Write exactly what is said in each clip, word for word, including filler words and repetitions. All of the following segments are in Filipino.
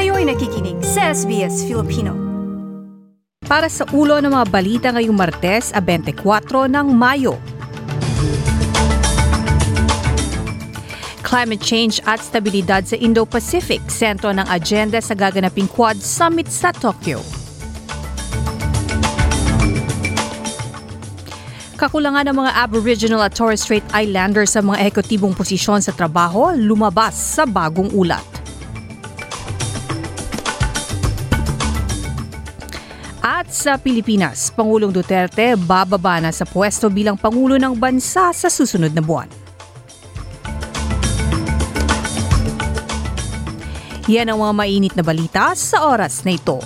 Kayo'y nakikinig sa S B S Filipino. Para sa ulo ng mga balita ngayong Martes, twenty-four ng Mayo. Climate change at stabilidad sa Indo-Pacific, sentro ng agenda sa gaganaping Quad Summit sa Tokyo. Kakulangan ng mga Aboriginal at Torres Strait Islanders sa mga ekotibong posisyon sa trabaho, lumabas sa bagong ulat. At sa Pilipinas, Pangulong Duterte bababa na sa pwesto bilang Pangulo ng Bansa sa susunod na buwan. Yan ang mga mainit na balita sa oras na ito.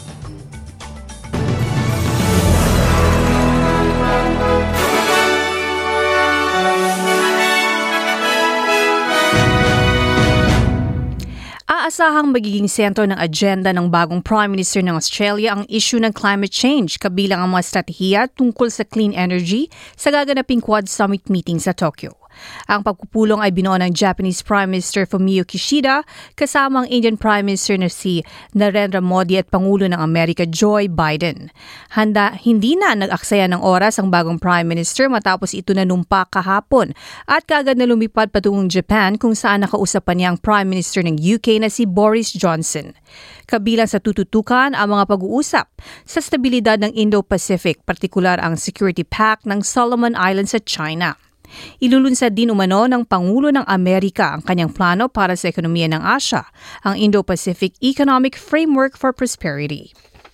Aasahang magiging sentro ng agenda ng bagong Prime Minister ng Australia ang issue ng climate change, kabilang ang mga estratehiya tungkol sa clean energy sa gaganaping Quad Summit meeting sa Tokyo. Ang pagpupulong ay binuo ng Japanese Prime Minister Fumio Kishida kasama ang Indian Prime Minister na si Narendra Modi at Pangulo ng Amerika Joe Biden. Handa, hindi na nag-aksaya ng oras ang bagong Prime Minister matapos ito nanumpa kahapon at kaagad na lumipad patungong Japan kung saan nakausapan niya ang Prime Minister ng U K na si Boris Johnson. Kabilang sa tututukan ang mga pag-uusap sa stabilidad ng Indo-Pacific, partikular ang Security Pact ng Solomon Islands sa China. Ilulunsad din umano ng Pangulo ng Amerika ang kanyang plano para sa ekonomiya ng Asya, ang Indo-Pacific Economic Framework for Prosperity.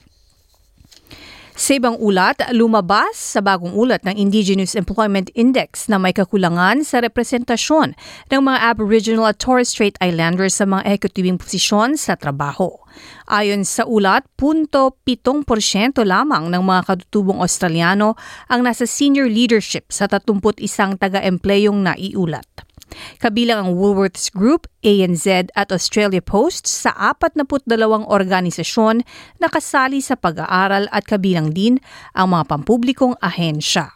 Sa ibang ulat, lumabas sa bagong ulat ng Indigenous Employment Index na may kakulangan sa representasyon ng mga Aboriginal at Torres Strait Islanders sa mga ekotibong posisyon sa trabaho. Ayon sa ulat, zero point seven porsyento lamang ng mga katutubong Australiano ang nasa senior leadership sa thirty-one taga-empleyong naiulat. Kabilang ang Woolworths Group, A N Z at Australia Post sa forty-two organisasyon na kasali sa pag-aaral at kabilang din ang mga pampublikong ahensya.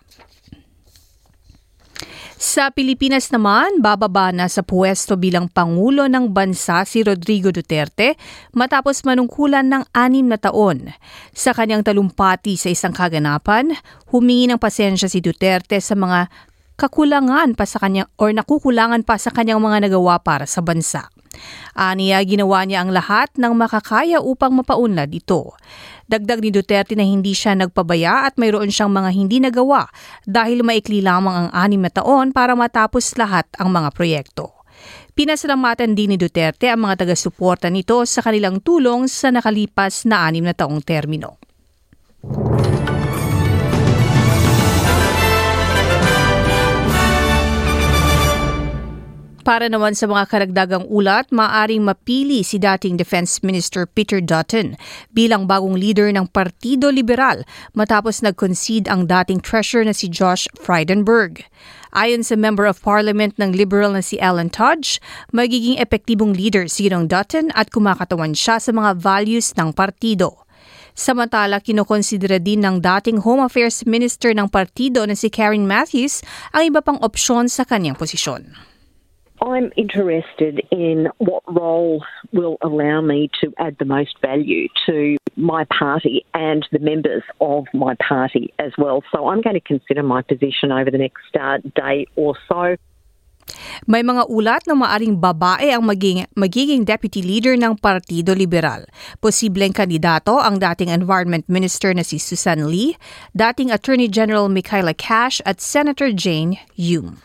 Sa Pilipinas naman, bababa na sa puwesto bilang Pangulo ng Bansa si Rodrigo Duterte matapos manungkulan ng anim na taon. Sa kanyang talumpati sa isang kaganapan, humingi ng pasensya si Duterte sa mga kakulangan pa sa kanyang or nakukulangan pa sa kanyang mga nagawa para sa bansa. Aniya, ginawa niya ang lahat ng makakaya upang mapaunlad ito. Dagdag ni Duterte na hindi siya nagpabaya at mayroon siyang mga hindi nagawa dahil maikli lamang ang anim na taon para matapos lahat ang mga proyekto. Pinasalamatan din ni Duterte ang mga taga-suporta nito sa kanilang tulong sa nakalipas na anim na taong termino. Para naman sa mga karagdagang ulat, maaaring mapili si dating Defense Minister Peter Dutton bilang bagong leader ng Partido Liberal matapos nag-concede ang dating treasurer na si Josh Frydenberg. Ayon sa Member of Parliament ng Liberal na si Alan Tudge, magiging epektibong leader si Ginoong Dutton at kumakatawan siya sa mga values ng partido. Samantala, kinokonsidera din ng dating Home Affairs Minister ng partido na si Karen Matthews ang iba pang opsyon sa kanyang posisyon. I'm interested in what role will allow me to add the most value to my party and the members of my party as well. So I'm going to consider my position over the next uh, day or so. May mga ulat na maaring babae ang maging, magiging deputy leader ng Partido Liberal. Posibleng kandidato ang dating Environment Minister na si Susan Lee, dating Attorney General Michaela Cash at Senator Jane Hume.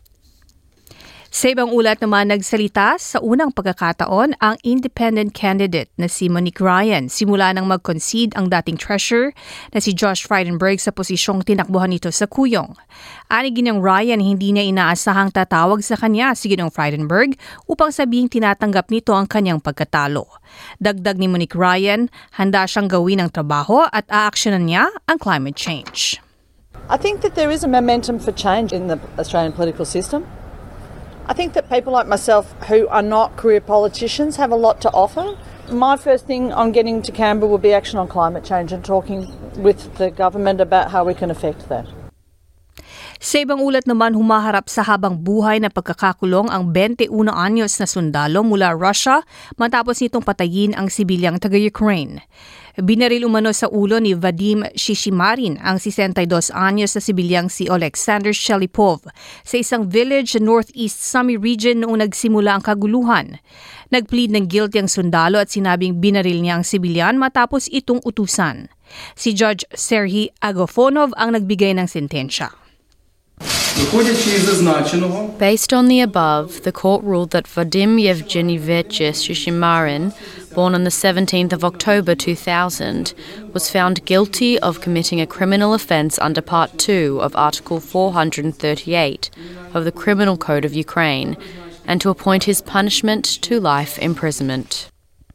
Sa ibang ulat naman, nagsalita sa unang pagkakataon ang independent candidate na si Monique Ryan simula nang mag-concede ang dating treasurer na si Josh Frydenberg sa posisyong tinakbuhan nito sa Kuyong. Ani ginang Ryan, hindi niya inaasahang tatawag sa kanya si Ginoong Frydenberg upang sabihing tinatanggap nito ang kanyang pagkatalo. Dagdag ni Monique Ryan, handa siyang gawin ang trabaho at aaksyonan niya ang climate change. I think that there is a momentum for change in the Australian political system. I think that people like myself who are not career politicians have a lot to offer. My first thing on getting to Canberra will be action on climate change and talking with the government about how we can affect that. Sa ibang ulat naman, humaharap sa habang buhay na pagkakakulong ang twenty-one anyos na sundalo mula Russia matapos nitong patayin ang sibilyang taga-Ukraine. Binaril umano sa ulo ni Vadim Shishimarin ang sixty-two anyos na sibilyang si Alexander Shelipov sa isang village sa northeast Sumy region noong nagsimula ang kaguluhan. Nagplead ng guilty ang sundalo at sinabing binaril niya ang sibilyan matapos itong utusan. Si Judge Serhiy Agafonov ang nagbigay ng sentensya. Based on the above, the court ruled that Vadim Yevgenyevich Shishimarin, born on the seventeenth of October two thousand, was found guilty of committing a criminal offence under Part two of Article four thirty-eight of the Criminal Code of Ukraine, and to appoint his punishment to life imprisonment.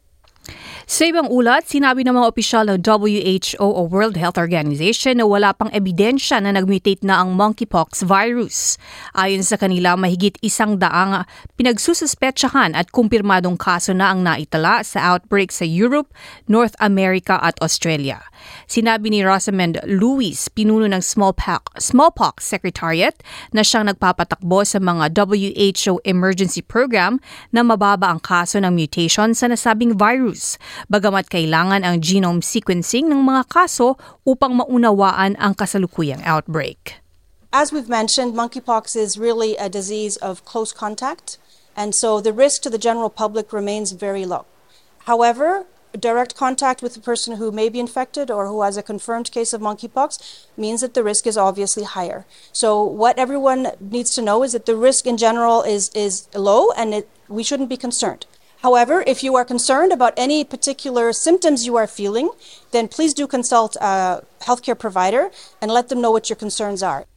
Sa ibang ulat, sinabi ng mga opisyal ng W H O o World Health Organization na wala pang ebidensya na nagmutate na ang monkeypox virus. Ayon sa kanila, mahigit isang daang pinagsususpetsahan at kumpirmadong kaso na ang naitala sa outbreak sa Europe, North America at Australia. Sinabi ni Rosamond Lewis, pinuno ng Smallpox, Smallpox Secretariat, na siyang nagpapatakbo sa mga W H O emergency program na mababa ang kaso ng mutation sa nasabing virus, bagamat kailangan ang genome sequencing ng mga kaso upang maunawaan ang kasalukuyang outbreak. As we've mentioned, monkeypox is really a disease of close contact, and so the risk to the general public remains very low. However, direct contact with a person who may be infected or who has a confirmed case of monkeypox means that the risk is obviously higher. So what everyone needs to know is that the risk in general is, is low, and it, we shouldn't be concerned. However, if you are concerned about any particular symptoms you are feeling, then please do consult a healthcare provider and let them know what your concerns are.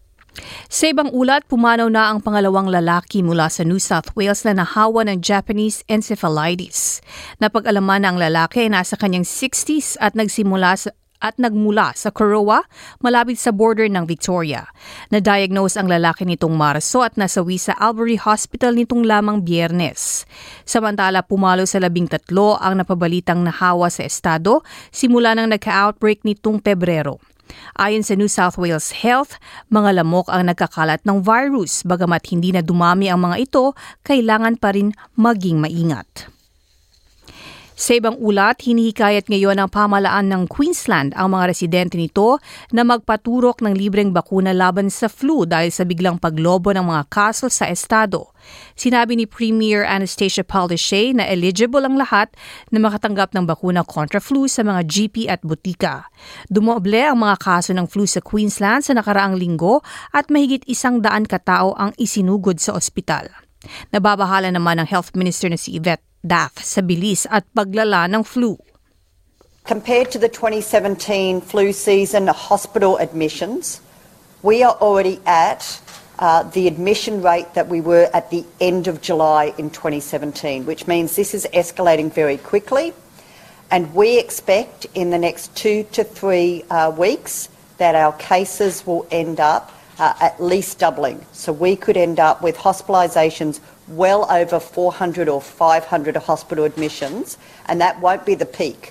Sa ibang ulat, pumanaw na ang pangalawang lalaki mula sa New South Wales na nahawa ng Japanese encephalitis. Napag-alaman na ang lalaki ay nasa kanyang sixties at nagsimula sa at nagmula sa Korowa, malapit sa border ng Victoria. Na-diagnose ang lalaki nitong Marso at nasawi sa Albury Hospital nitong lamang Biyernes. Samantala, pumalo sa labing tatlo ang napabalitang nahawa sa estado simula nang nagka-outbreak nitong Pebrero. Ayon sa New South Wales Health, mga lamok ang nagkakalat ng virus. Bagamat hindi na dumami ang mga ito, kailangan pa rin maging maingat. Sa ibang ulat, hinihikayat ngayon ng pamahalaan ng Queensland ang mga residente nito na magpaturok ng libreng bakuna laban sa flu dahil sa biglang paglobo ng mga kaso sa estado. Sinabi ni Premier Anastasia Palaszczuk na eligible ang lahat na makatanggap ng bakuna kontra flu sa mga G P at butika. Dumoble ang mga kaso ng flu sa Queensland sa nakaraang linggo at mahigit isang daan katao ang isinugod sa ospital. Nababahala naman ng Health Minister na si Yvette Daff sa bilis at paglala ng flu. Compared to the twenty seventeen flu season hospital admissions, we are already at uh, the admission rate that we were at the end of July in twenty seventeen, which means this is escalating very quickly, and we expect in the next two to three uh, weeks that our cases will end up uh, at least doubling. So we could end up with hospitalisations well over four hundred or five hundred hospital admissions, and that won't be the peak.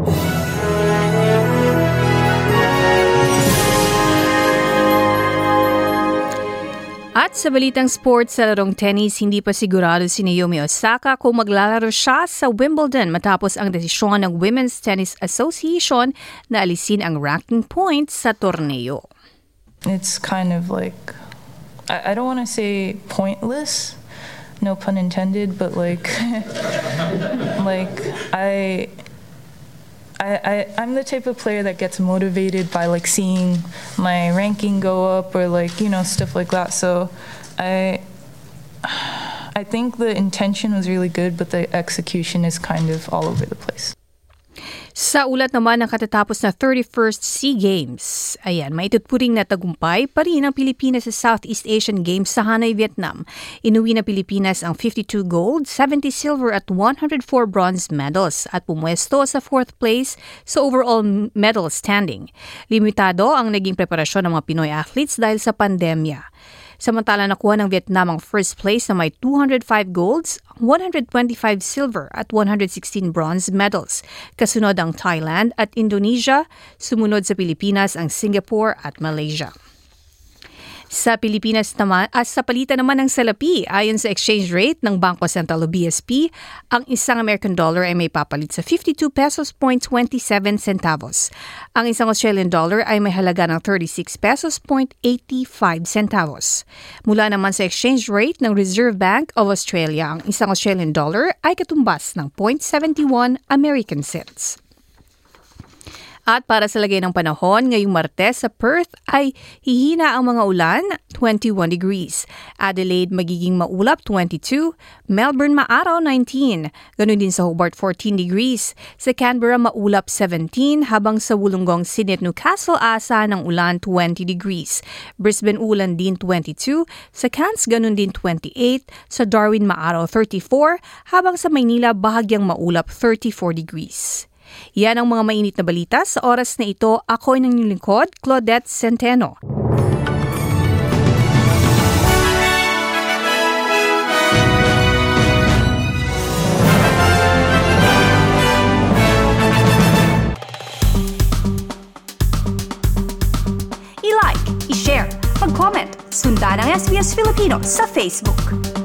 At sa balitang sports sa larong tennis, hindi pa sigurado si Naomi Osaka kung maglalaro siya sa Wimbledon matapos ang desisyon ng Women's Tennis Association na alisin ang ranking points sa torneo. It's kind of like, I, I don't want to say pointless, no pun intended, but like, like I, I, I, I'm the type of player that gets motivated by like seeing my ranking go up or like, you know, stuff like that. So I, I think the intention was really good, but the execution is kind of all over the place. Sa ulat naman ng katatapos na thirty-first SEA Games, ayan, maituturing na tagumpay pa rin ang Pilipinas sa Southeast Asian Games sa Hanoi, Vietnam. Inuwi na Pilipinas ang fifty-two gold, seventy silver at one hundred four bronze medals at pumwesto sa fourth place sa overall medal standing. Limitado ang naging preparasyon ng mga Pinoy athletes dahil sa pandemya. Samantala nakuha ng Vietnam ang first place na may two hundred five golds, one hundred twenty-five silver at one hundred sixteen bronze medals. Kasunod ang Thailand at Indonesia, sumunod sa Pilipinas ang Singapore at Malaysia. Sa Pilipinas naman, at sa palitan naman ng salapi, ayon sa exchange rate ng Bangko Sentral o B S P, ang isang American dollar ay may papalit sa fifty-two pesos point twenty-seven centavos. Ang isang Australian dollar ay may halaga ng thirty-six pesos point eighty-five centavos. Mula naman sa exchange rate ng Reserve Bank of Australia, ang isang Australian dollar ay katumbas ng zero point seven one American cents. At para sa lagay ng panahon, ngayong Martes sa Perth ay hihina ang mga ulan, twenty-one degrees. Adelaide magiging maulap, twenty-two. Melbourne maaraw, nineteen. Ganun din sa Hobart, fourteen degrees. Sa Canberra maulap, seventeen. Habang sa Wollongong, Sydney at Newcastle asa ng ulan, twenty degrees. Brisbane ulan din, twenty-two. Sa Cairns ganun din, twenty-eight. Sa Darwin maaraw, thirty-four. Habang sa Maynila bahagyang maulap, thirty-four degrees. Yan ang mga mainit na balita. Sa oras na ito, ako ay ng inyong lingkod, Claudette Centeno. I-like, i-share, mag-comment, sundan ang S B S Filipino sa Facebook.